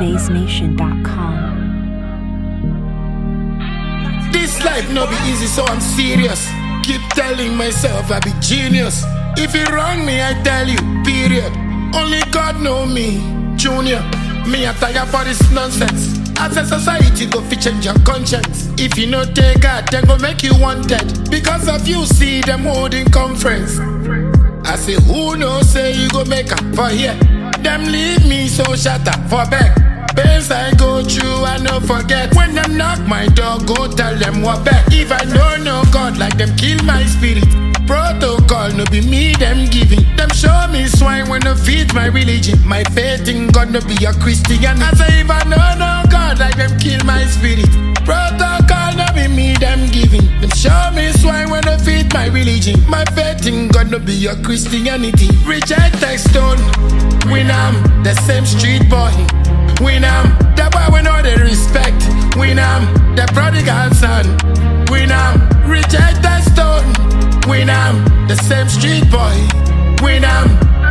BaseNation.com. This life no be easy, so I'm serious. Keep telling myself I be genius. If you wrong me, I tell you, period. Only God know me, Junior. Me a tire for this nonsense. As a society, go fi change your conscience. If you no take God, then go make you wanted. Because of you, see them holding conference. I say, who knows, say you go make up for here. Them leave me so shut up for back. Pains I go through, I no forget. When them knock my door, go tell them what back. If I don't know God, like them kill my spirit. Protocol, no be me, them giving. Them show me swine when they feed my religion. My faith in God, no be a Christian. I say if I don't know God, like them kill my spirit. Protocol, no be me, them giving. Them show me swine when they feed my religion. My faith in God, no be a Christianity. Reject text stone, win am, the same street boy. Win am, the boy we know the respect. Win am, the prodigal son. Win am, reject the stone. Win am, the same street boy. Win am,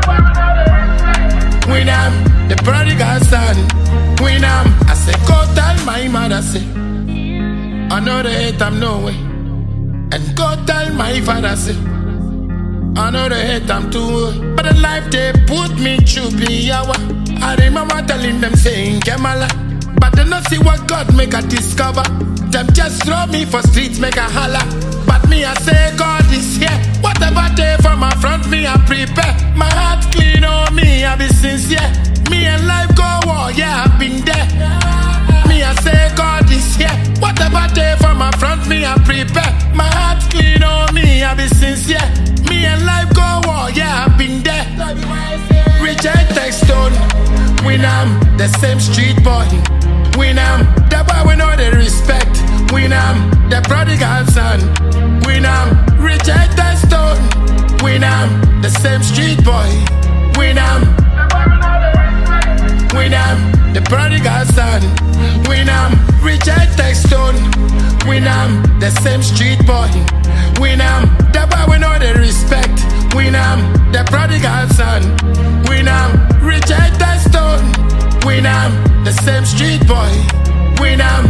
win am, the prodigal son. Win am, I say go tell my mother say I know they hate I'm no way. And go tell my father say I know they hate I'm too. But the life they put me through be yawa. I remember telling them saying Kemala, but they not see what God make I discover. Them just throw me for streets, make a holla. But me I say God is here. Whatever day from my front me I prepare. My heart clean on me, I be sincere. Me and life go war, yeah I've been there. Me I say God is here. Whatever day from my front me I prepare. My heart clean on me, I be sincere. Me and life go war, yeah I've been there. Reject text stone. Win am, the same street boy. Win am, the boy we know the respect. Win am, the prodigal son. Win am, reject the stone. Win am, the same street boy. Win am, win am, the prodigal son. Win am, reject the stone. Win am, the same street boy. Win am, the boy we know the respect. Win am, the prodigal son. Win am, reject the stone. Win am, the same street boy. Win am,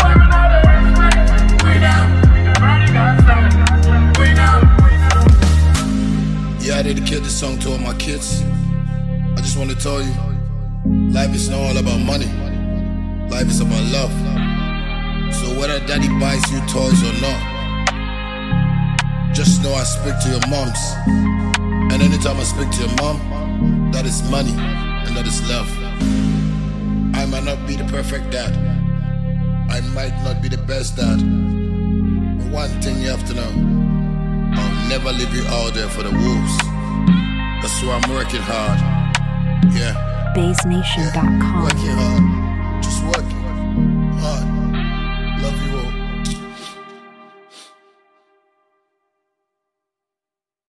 win am, the prodigal son. Win am. Yeah, I dedicate this song to all my kids. I just want to tell you, life is not all about money. Life is about love. So whether daddy buys you toys or not, just know I speak to your moms. And anytime I speak to your mom, that is money and that is love. I might not be the perfect dad. I might not be the best dad. But one thing you have to know, I'll never leave you out there for the wolves. That's why I'm working hard. Yeah. BaseNation.com. Working hard. Just working.